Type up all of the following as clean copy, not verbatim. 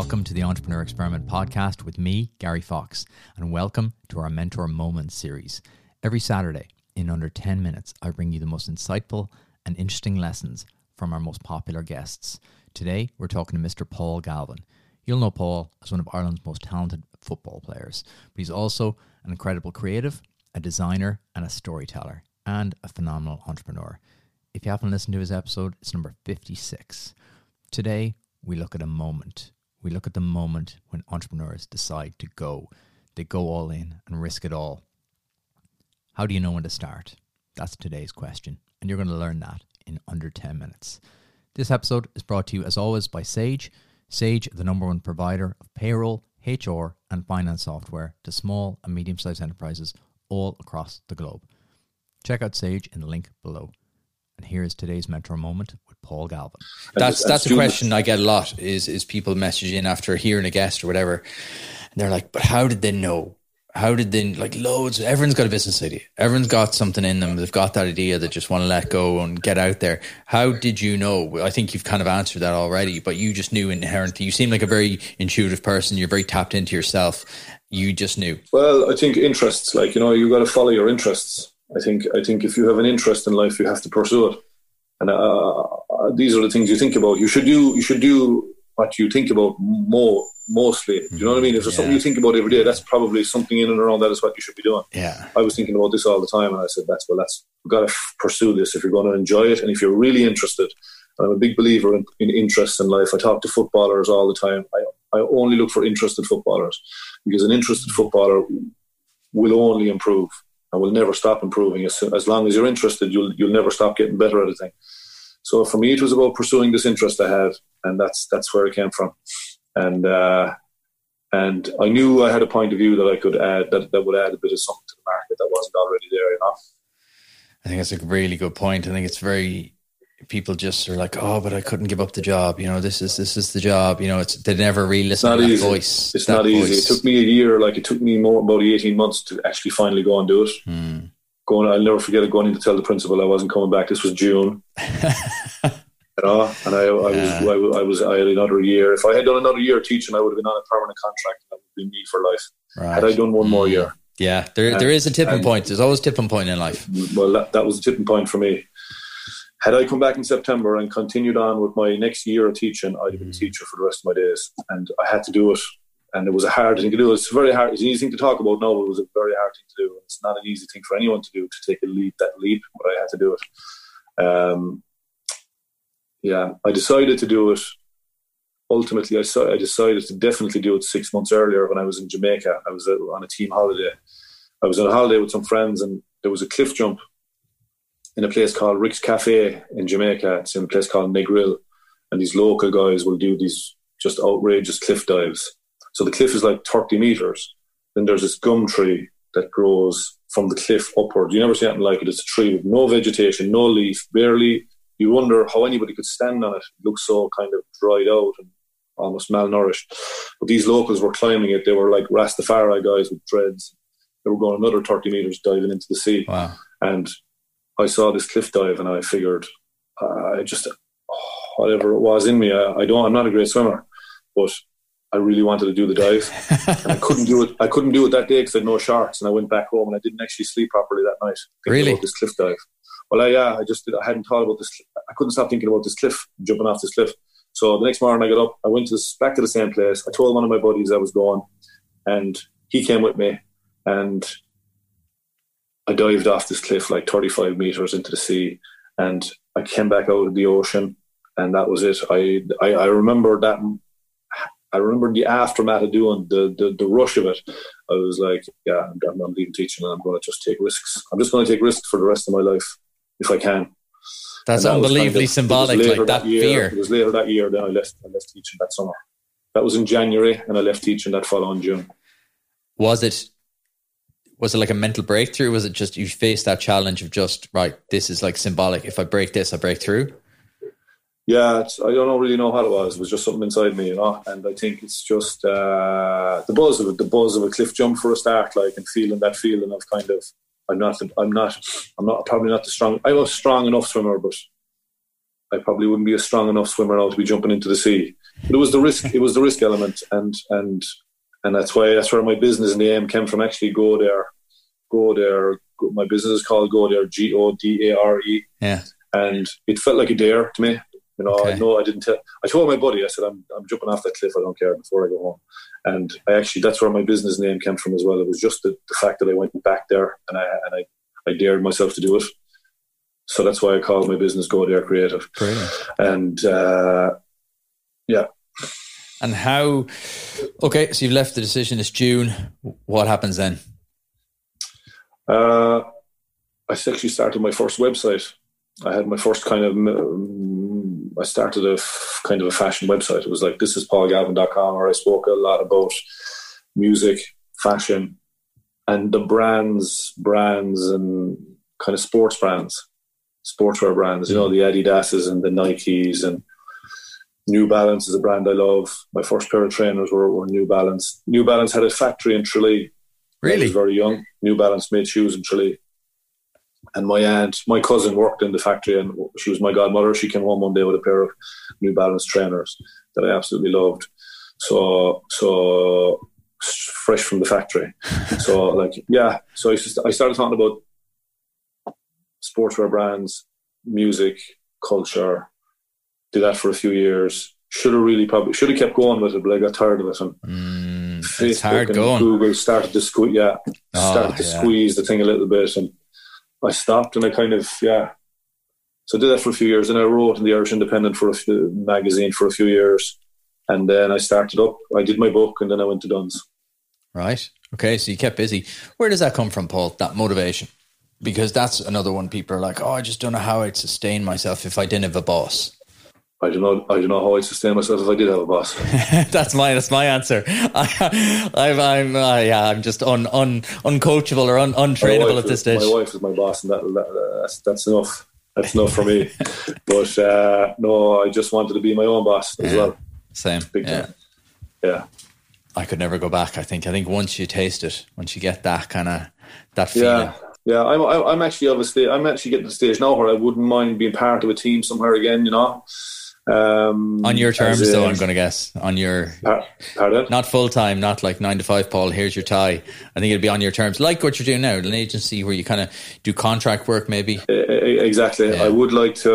Welcome to the Entrepreneur Experiment podcast with me, Gary Fox, and welcome to our Mentor Moments series. Every Saturday, in under 10 minutes, I bring you the most insightful and interesting lessons from our most popular guests. Today, we're talking to Mr. Paul Galvin. You'll know Paul as one of Ireland's most talented football players, but he's also an incredible creative, a designer, and a storyteller, and a phenomenal entrepreneur. If you haven't listened to his episode, it's number 56. Today, we look at a moment. We look at the moment when entrepreneurs decide to go. They go all in and risk it all. How do you know when to start? That's today's question, and you're going to learn that in under 10 minutes. This episode is brought to you, as always, by Sage. Sage, the number one provider of payroll, HR, and finance software to small and medium-sized enterprises all across the globe. Check out Sage in the link below. And here is today's mentor moment with Paul Galvin. That's a question I get a lot is people message in after hearing a guest or whatever. And they're like, but how did they know? How did they, like, loads, everyone's got a business idea. Everyone's got something in them. They've got that idea that just want to let go and get out there. How did you know? I think you've kind of answered that already, but you just knew inherently. You seem like a very intuitive person. You're very tapped into yourself. You just knew. Well, I think interests, like, you know, you got to follow your interests. I think if you have an interest in life, you have to pursue it. And these are the things you think about. You should do what you think about mostly. Do you know what I mean? If there's something you think about every day, that's probably something in and around that is what you should be doing. Yeah. I was thinking about this all the time, and I said, you've got to pursue this if you're going to enjoy it, and if you're really interested. And I'm a big believer in interests in life. I talk to footballers all the time. I only look for interested footballers, because an interested footballer will only improve and will never stop improving. As long as you're interested, you'll never stop getting better at a thing. So for me, it was about pursuing this interest I had, and that's where it came from. And I knew I had a point of view that I could add, that would add a bit of something to the market that wasn't already there, you know. I think that's a really good point. I think it's very, people just are like, oh, but I couldn't give up the job. You know, this is the job. You know, they never really listen to that voice. It's not easy. It took me a year. Like, it took me about 18 months to actually finally go and do it. I'll never forget it, going in to tell the principal I wasn't coming back. This was June. You know, and I had another year. If I had done another year teaching, I would have been on a permanent contract. That would have been me for life. Right. Had I done one more year. Yeah, there is a tipping point. There's always a tipping point in life. Well, that was a tipping point for me. Had I come back in September and continued on with my next year of teaching, I'd have been a teacher for the rest of my days. And I had to do it. And it was a hard thing to do. It's very hard. It's an easy thing to talk about now, but it was a very hard thing to do. It's not an easy thing for anyone to do, to take that leap, but I had to do it. I decided to do it. Ultimately, I decided to definitely do it 6 months earlier when I was in Jamaica. I was on a team holiday. I was on a holiday with some friends, and there was a cliff jump in a place called Rick's Cafe in Jamaica. It's in a place called Negril, and these local guys will do these just outrageous cliff dives. So the cliff is like 30 meters. Then there's this gum tree that grows from the cliff upward. You never see anything like it. It's a tree with no vegetation, no leaf, barely. You wonder how anybody could stand on it. It looks so kind of dried out and almost malnourished. But these locals were climbing it. They were like Rastafari guys with dreads. They were going another 30 meters diving into the sea. Wow. And I saw this cliff dive, and I figured, whatever it was in me, I'm not a great swimmer, but I really wanted to do the dive. And I couldn't do it. I couldn't do it that day because I had no shorts, and I went back home and I didn't actually sleep properly that night. Really? About this cliff dive. Well, I hadn't thought about this. I couldn't stop thinking about this cliff, jumping off this cliff. So the next morning I got up, I went back to the same place. I told one of my buddies I was going, and he came with me, and I dived off this cliff like 35 meters into the sea, and I came back out of the ocean, and that was it. I remember that. I remember the aftermath of doing the rush of it. I was like, yeah, I'm leaving teaching, and I'm going to just take risks. I'm just going to take risks for the rest of my life if I can. That's unbelievably symbolic, like that fear. It was later that year that I left teaching that summer. That was in January, and I left teaching that following June. Was it like a mental breakthrough? Was it just you faced that challenge of just, right, this is like symbolic. If I break this, I break through? Yeah, I don't really know what it was. It was just something inside me, you know. And I think it's just the buzz of it, the buzz of a cliff jump for a start, like, and feeling that feeling of kind of, I'm not probably not the strong. I was strong enough swimmer, but I probably wouldn't be a strong enough swimmer now to be jumping into the sea. But it was the risk. It was the risk element, and that's where my business in the aim came from. Actually, Go Dare. My business is called Go Dare, Godare. Yeah, and it felt like a dare to me. You know, Okay. I didn't tell. I told my buddy, I said, I'm jumping off that cliff. I don't care before I go home. And that's where my business name came from as well. It was just the fact that I went back there and I dared myself to do it. So that's why I called my business Go Dare Creative. brilliant. And yeah. And how? Okay, so you've left the decision. It's June. What happens then? I actually started my first website. I had my first I started a kind of a fashion website. It was like thisispaulgalvin.com, where I spoke a lot about music, fashion, and the brands and kind of sportswear brands, you know, the Adidases and the Nikes, and New Balance is a brand I love. My first pair of trainers were New Balance. New Balance had a factory in Tralee. Really? I was very young. New Balance made shoes in Tralee. And my cousin worked in the factory, and she was my godmother. She came home one day with a pair of New Balance trainers that I absolutely loved. So fresh from the factory. So I started talking about sportswear brands, music, culture. Did that for a few years. Should have kept going with it, but I got tired of it. And it's hard and going. Google started to squeeze the thing a little bit, and I stopped, and I kind of, So I did that for a few years, and I wrote in the Irish Independent magazine for a few years, and then I started up. I did my book, and then I went to Dunn's. Right. Okay, so you kept busy. Where does that come from, Paul, that motivation? Because that's another one. People are like, I just don't know how I'd sustain myself if I didn't have a boss. I don't know how I'd sustain myself if I did have a boss. That's my answer. I'm just uncoachable or untrainable at this stage. My wife is my boss, and that's enough. That's enough for me. But no, I just wanted to be my own boss as well. Same. Big time. Yeah. I could never go back. I think once you taste it, once you get that kind of that feeling. Yeah. I'm actually getting to the stage now where I wouldn't mind being part of a team somewhere again. You know. On your terms, though, I'm going to guess. On your... Pardon? Not full-time, not like 9 to 5, Paul, here's your tie. I think it'll be on your terms. Like what you're doing now, an agency where you kind of do contract work, maybe. Exactly. Yeah. I would like to,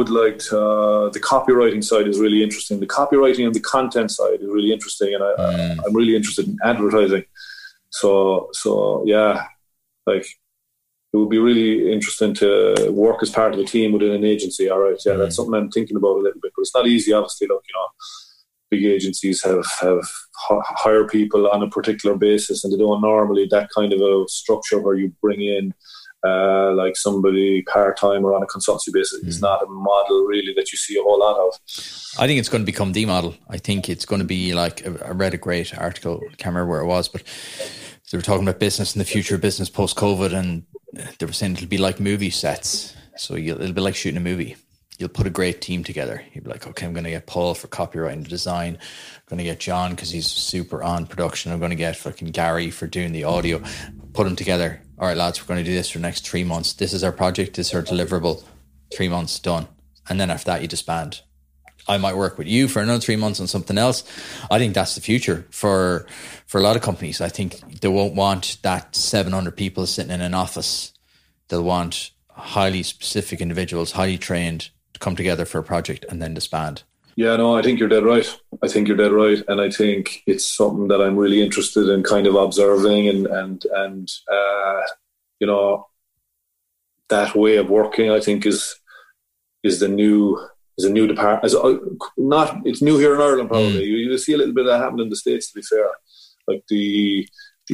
the copywriting side is really interesting. The copywriting and the content side is really interesting. And I'm really interested in advertising. So yeah, like... It would be really interesting to work as part of a team within an agency. All right, yeah, that's something I'm thinking about a little bit, but it's not easy. Obviously, look, you know, big agencies have hire people on a particular basis, and they don't normally that kind of a structure where you bring in like somebody part time or on a consultancy basis. It's not a model really that you see a whole lot of. I think it's going to become the model. I think it's going to be like I read a great article. I can't remember where it was, but they were talking about business and the future of business post COVID, and they were saying it'll be like movie sets. So it'll be like shooting a movie. You'll put a great team together. You'll be like, okay, I'm going to get Paul for copyright and design. I'm going to get John because he's super on production. I'm going to get fucking Gary for doing the audio. Put them together. All right, lads, we're going to do this for the next 3 months. This is our project. This is our deliverable. 3 months, done. And then after that, you disband. I might work with you for another 3 months on something else. I think that's the future for a lot of companies. I think they won't want that 700 people sitting in an office. They'll want highly specific individuals, highly trained, to come together for a project and then disband. Yeah, no, I think you're dead right. And I think it's something that I'm really interested in kind of observing and you know, that way of working, I think is the new department. It's new here in Ireland probably. You see a little bit of that happen in the States, to be fair. Like the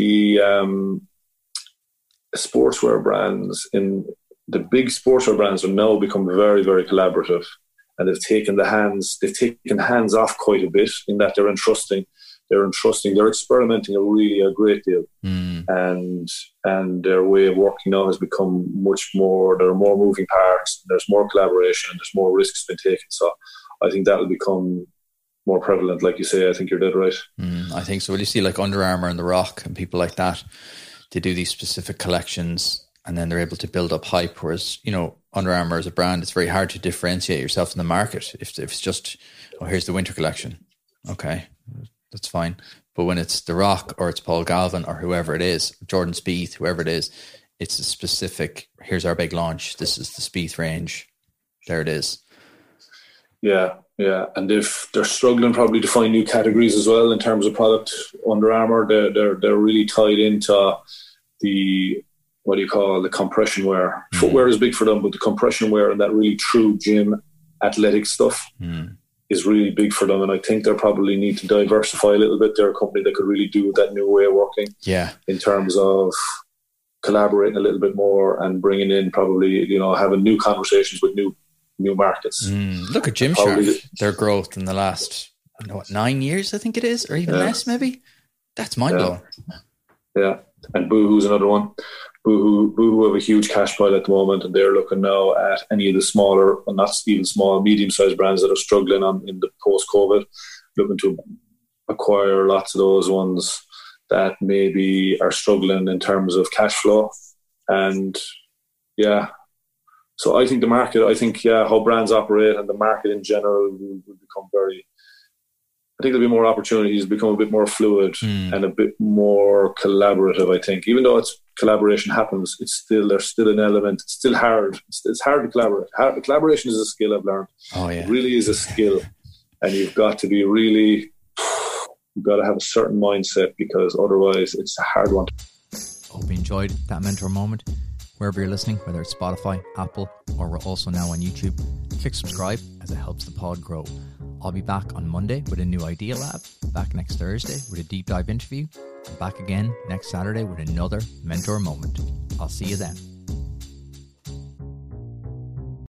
sportswear brands, in the big sportswear brands, have now become very, very collaborative, and they've taken hands off quite a bit in that they're entrusting, they're experimenting a great deal, and their way of working now has become much more. There are more moving parts, there's more collaboration, there's more risks been taken. So I think that will become more prevalent, like you say. I think you're dead right. I think so. Well, you see like Under Armour and The Rock and people like that, they do these specific collections and then they're able to build up hype. Whereas, you know, Under Armour as a brand, it's very hard to differentiate yourself in the market. If it's just, oh, here's the winter collection. Okay, that's fine. But when it's The Rock or it's Paul Galvin or whoever it is, Jordan Spieth, whoever it is, it's a specific, here's our big launch. This is the Spieth range. There it is. Yeah. And if they're struggling probably to find new categories as well in terms of product, Under Armour, they're really tied into the, what do you call, the compression wear. Footwear is big for them, but the compression wear and that really true gym athletic stuff is really big for them. And I think they probably need to diversify a little bit. They're a company that could really do that new way of working. Yeah. In terms of collaborating a little bit more and bringing in probably, you know, having new conversations with new markets. Look at Gymshark, their growth in the last 9 years, I think it is, or even less maybe. That's mind-blowing. Yeah. And Boohoo's another one. Boohoo have a huge cash pile at the moment, and they're looking now at any of the smaller, and not even small, medium-sized brands that are struggling in the post-COVID, looking to acquire lots of those ones that maybe are struggling in terms of cash flow. And so I think the market, how brands operate and the market in general will become I think there'll be more opportunities, become a bit more fluid and a bit more collaborative, I think. Even though collaboration happens, there's still an element. It's still hard. It's hard to collaborate. Collaboration is a skill I've learned. Oh, yeah. It really is a skill. And you've got to have a certain mindset, because otherwise it's a hard one. Hope you enjoyed that mentor moment. Wherever you're listening, whether it's Spotify, Apple, or we're also now on YouTube, click subscribe as it helps the pod grow. I'll be back on Monday with a new Idea Lab, back next Thursday with a deep dive interview, and back again next Saturday with another mentor moment. I'll see you then.